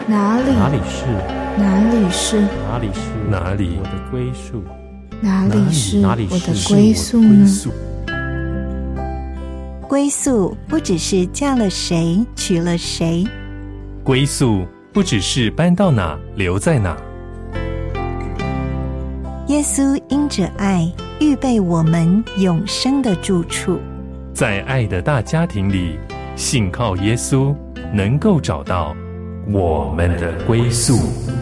哪里是我的归宿？ 哪里是我的归宿呢？ 归宿不只是嫁了谁娶了谁， 归宿不只是搬到哪留在哪。 耶稣因着爱预备我们永生的住处， 在爱的大家庭里，信靠耶稣能够找到我们的归宿。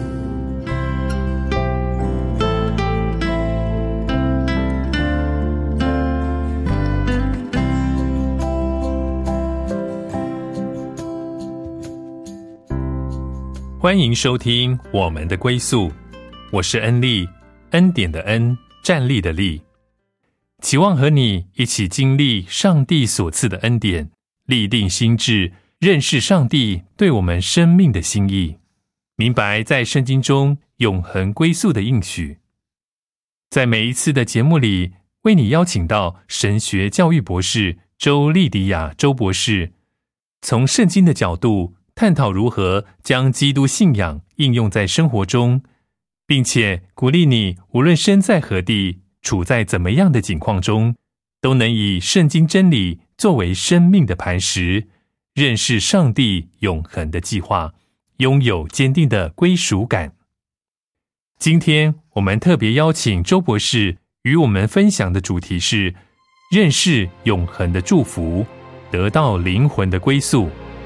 欢迎收听我们的归宿，我是恩利，恩典的恩，站立的立。期望和你一起经历上帝所赐的恩典，立定心志，认识上帝对我们生命的心意，明白在圣经中永恒归宿的应许。在每一次的节目里，为你邀请到神学教育博士周莉迪亚周博士，从圣经的角度探讨如何将基督信仰应用在生活中，并且鼓励你无论身在何地，处在怎么样的境况中，都能以圣经真理作为生命的磐石，认识上帝永恒的计划，拥有坚定的归属感。今天我们特别邀请周博士与我们分享的主题是认识永恒的祝福，得到灵魂的归宿。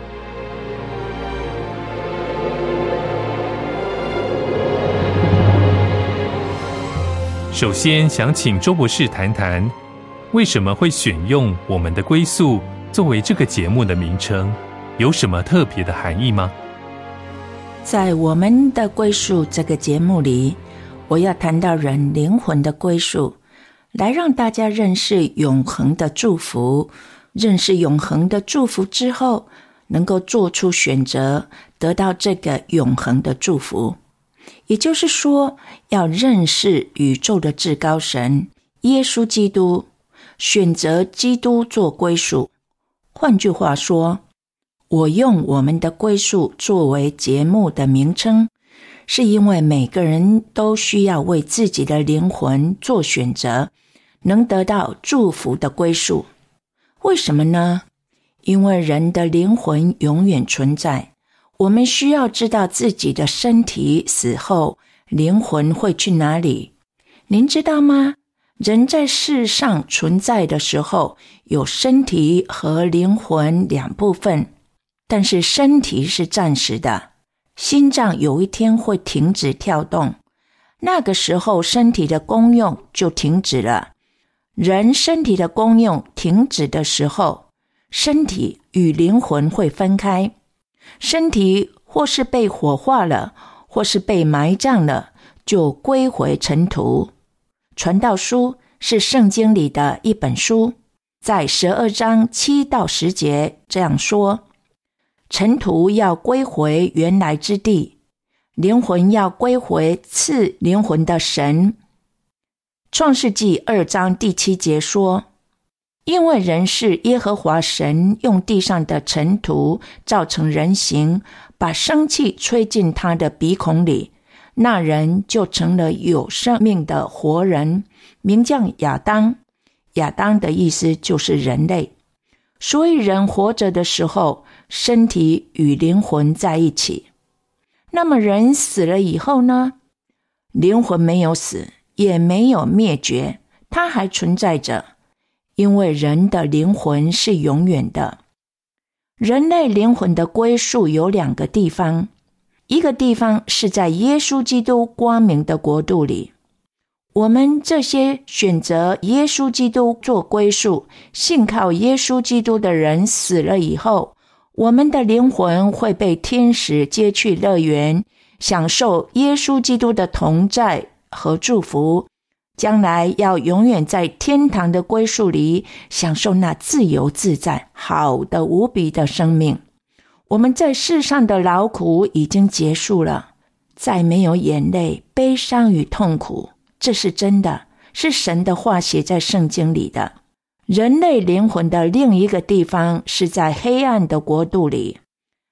首先想请周博士谈谈，为什么会选用我们的归宿作为这个节目的名称，有什么特别的含义吗？ 在我们的归宿这个节目里，我要谈到人灵魂的归宿，来让大家认识永恒的祝福，认识永恒的祝福之后，能够做出选择，得到这个永恒的祝福。也就是说，要认识宇宙的至高神耶稣基督，选择基督做归属。换句话说，我用我们的归宿作为节目的名称，是因为每个人都需要为自己的灵魂做选择，能得到祝福的归宿。为什么呢？因为人的灵魂永远存在，我们需要知道自己的身体死后灵魂会去哪里。您知道吗？人在世上存在的时候，有身体和灵魂两部分，但是身体是暂时的，心脏有一天会停止跳动，那个时候身体的功用就停止了。人身体的功用停止的时候，身体与灵魂会分开，身体或是被火化了，或是被埋葬了，就归回尘土。传道书是圣经里的一本书，在12章7到10节这样说：尘土要归回原来之地，灵魂要归回赐灵魂的神。创世纪2章第7节说：因为人是耶和华神用地上的尘土造成人形，把生气吹进他的鼻孔里，那人就成了有生命的活人，名叫亚当。亚当的意思就是人类。所以人活着的时候，身体与灵魂在一起。那么人死了以后呢？灵魂没有死，也没有灭绝，它还存在着。因为人的灵魂是永远的。人类灵魂的归宿有2个地方，一个地方是在耶稣基督光明的国度里。我们这些选择耶稣基督做归宿，信靠耶稣基督的人死了以后，我们的灵魂会被天使接去乐园，享受耶稣基督的同在和祝福，将来要永远在天堂的归宿里享受那自由自在、好的无比的生命。我们在世上的劳苦已经结束了，再没有眼泪、悲伤与痛苦，这是真的，是神的话写在圣经里的。人类灵魂的另一个地方是在黑暗的国度里，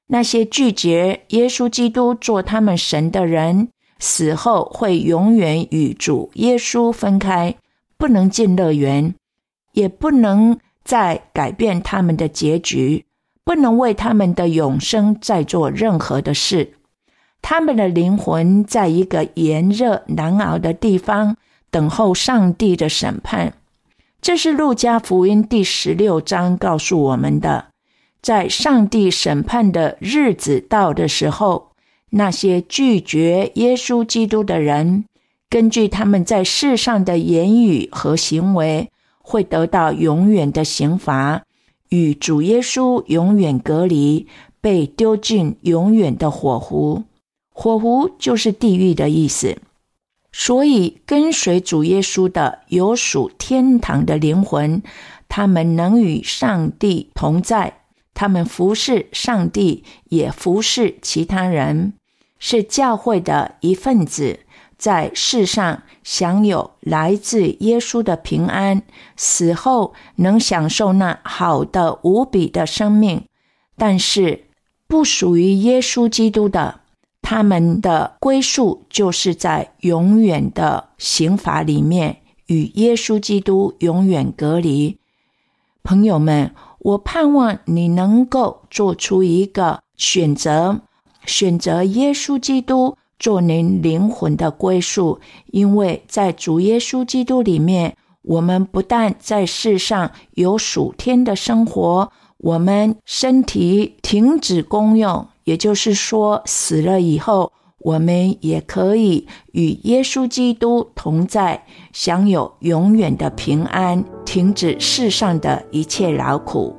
那些拒绝耶稣基督做他们神的人，死后会永远与主耶稣分开，不能进乐园，也不能再改变他们的结局，不能为他们的永生再做任何的事。他们的灵魂在一个炎热难熬的地方，等候上帝的审判。这是路加福音第16章告诉我们的。在上帝审判的日子到的时候，那些拒绝耶稣基督的人，根据他们在世上的言语和行为，会得到永远的刑罚，与主耶稣永远隔离，被丢进永远的火湖。火湖就是地狱的意思。所以跟随主耶稣的有属天堂的灵魂，他们能与上帝同在，他们服侍上帝，也服侍其他人，是教会的一份子，在世上享有来自耶稣的平安，死后能享受那好的无比的生命。但是不属于耶稣基督的，他们的归宿就是在永远的刑罚里面，与耶稣基督永远隔离。朋友们，我盼望你能够做出一个选择，选择耶稣基督做您灵魂的归宿。因为在主耶稣基督里面，我们不但在世上有属天的生活，我们身体停止功用，也就是说死了以后，我们也可以与耶稣基督同在，享有永远的平安，停止世上的一切劳苦。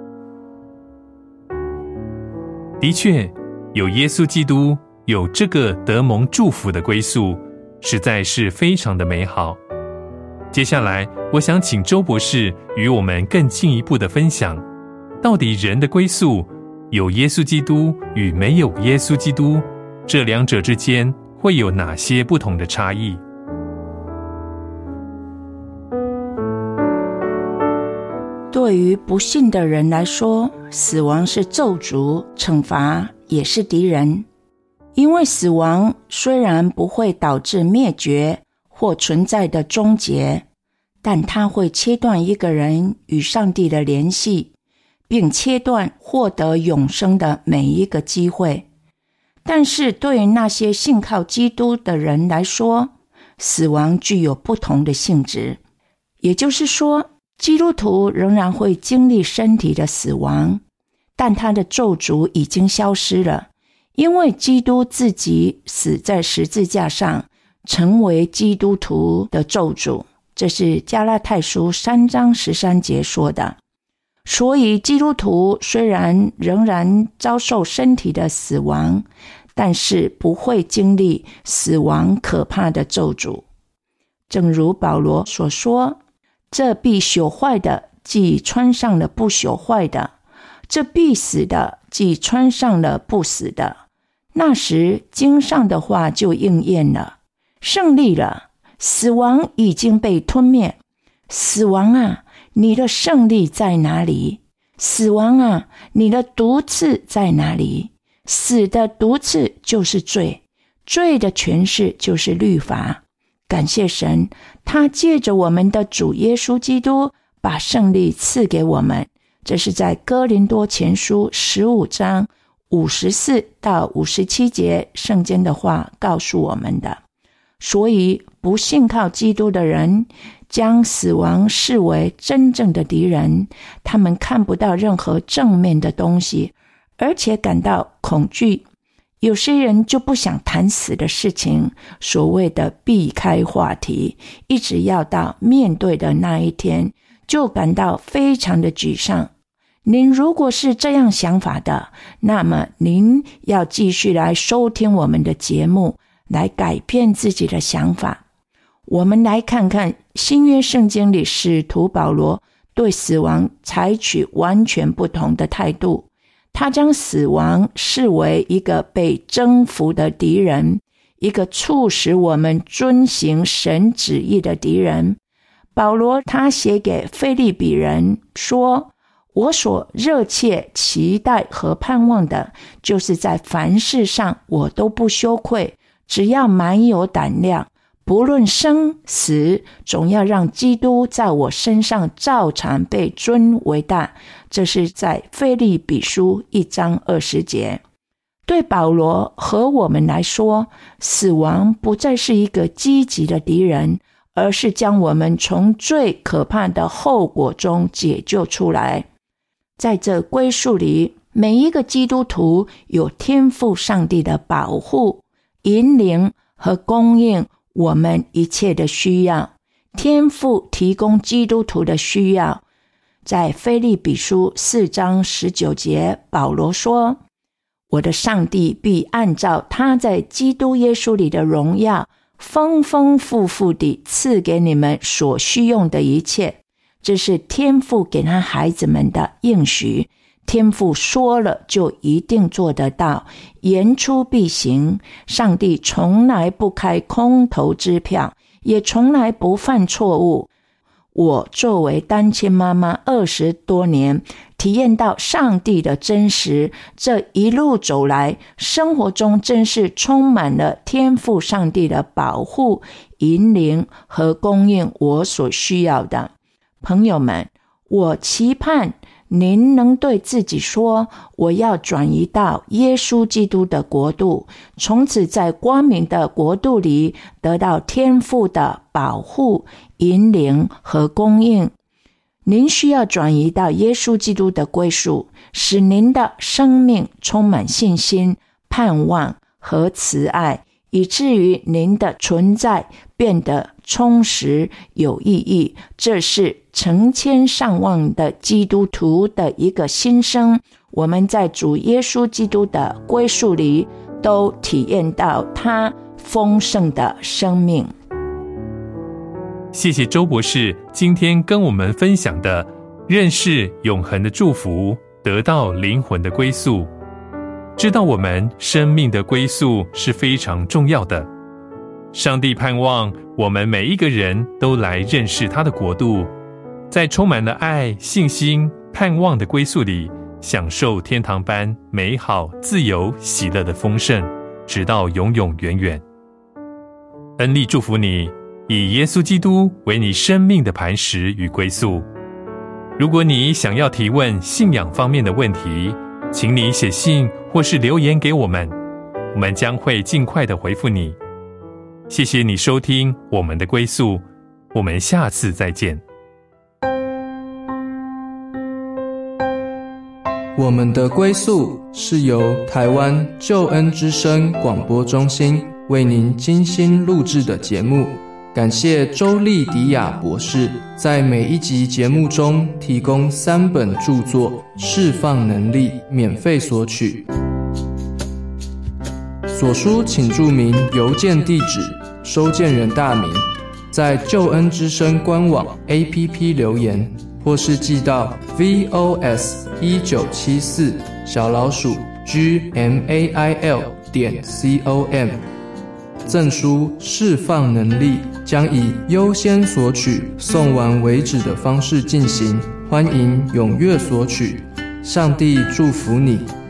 的确，有耶稣基督，有这个得蒙祝福的归宿，实在是非常的美好。接下来，我想请周博士与我们更进一步的分享，到底人的归宿有耶稣基督与没有耶稣基督，这两者之间会有哪些不同的差异？ 对于不信的人来说，死亡是咒诅，惩罚也是敌人。因为死亡虽然不会导致灭绝或存在的终结，但它会切断一个人与上帝的联系，并切断获得永生的每一个机会。但是对于那些信靠基督的人来说，死亡具有不同的性质。也就是说，基督徒仍然会经历身体的死亡，但他的咒诅已经消失了，因为基督自己死在十字架上，成为基督徒的咒诅。这是加拉太书3章13节说的。所以基督徒虽然仍然遭受身体的死亡，但是不会经历死亡可怕的咒诅。正如保罗所说，这必朽坏的既穿上了不朽坏的，这必死的既穿上了不死的。那时经上的话就应验了，胜利了，死亡已经被吞灭。死亡啊，你的胜利在哪里？死亡啊，你的毒刺在哪里？死的毒刺就是罪，罪的权势就是律法。感谢神，他借着我们的主耶稣基督把胜利赐给我们。这是在哥林多前书15章54到57节圣经的话告诉我们的。所以不信靠基督的人将死亡视为真正的敌人，他们看不到任何正面的东西，而且感到恐惧。有些人就不想谈死的事情，所谓的避开话题，一直要到面对的那一天，就感到非常的沮丧。您如果是这样想法的，那么您要继续来收听我们的节目，来改变自己的想法。我们来看看新约圣经里使徒保罗对死亡采取完全不同的态度。他将死亡视为一个被征服的敌人，一个促使我们遵行神旨意的敌人。保罗他写给腓立比人说， 我所热切期待和盼望的，就是在凡事上我都不羞愧，只要满有胆量，不论生死，总要让基督在我身上照常被尊为大。这是在腓立比书1章20节。对保罗和我们来说，死亡不再是一个积极的敌人，而是将我们从最可怕的后果中解救出来。在这归宿里，每一个基督徒有天父上帝的保护、引领和供应我们一切的需要。天父提供基督徒的需要。在腓立比书4章19节，保罗说，我的上帝必按照他在基督耶稣里的荣耀，丰丰富富地赐给你们所需用的一切。这是天父给他孩子们的应许，天父说了就一定做得到，言出必行。上帝从来不开空头支票，也从来不犯错误。我作为单亲妈妈20多年，体验到上帝的真实，这一路走来，生活中真是充满了天父上帝的保护、引领和供应我所需要的。朋友们，我期盼您能对自己说，我要转移到耶稣基督的国度，从此在光明的国度里得到天父的保护、引领和供应。您需要转移到耶稣基督的归宿，使您的生命充满信心、盼望和慈爱，以至于您的存在变得充实有意义。这是成千上万的基督徒的一个心声。我们在主耶稣基督的归宿里都体验到他丰盛的生命。 谢谢周博士今天跟我们分享的认识永恒的祝福，得到灵魂的归宿。知道我们生命的归宿是非常重要的。上帝盼望我们每一个人都来认识他的国度，在充满了爱、信心、盼望的归宿里，享受天堂般美好、自由、喜乐的丰盛，直到永永远远。恩利祝福你，以耶稣基督为你生命的磐石与归宿。如果你想要提问信仰方面的问题，请你写信或是留言给我们，我们将会尽快的回复你。谢谢你收听我们的归宿，我们下次再见。 我们的归宿是由台湾救恩之声广播中心为您精心录制的节目，感谢周利迪亚博士在每一集节目中提供3本著作，释放能力免费索取。所书请注明邮件地址、收件人大名，在救恩之声官网 APP 留言，或是寄到 VOS1974gmail.com。赠书释放能力将以优先索取、送完为止的方式进行，欢迎踊跃索取。上帝祝福你。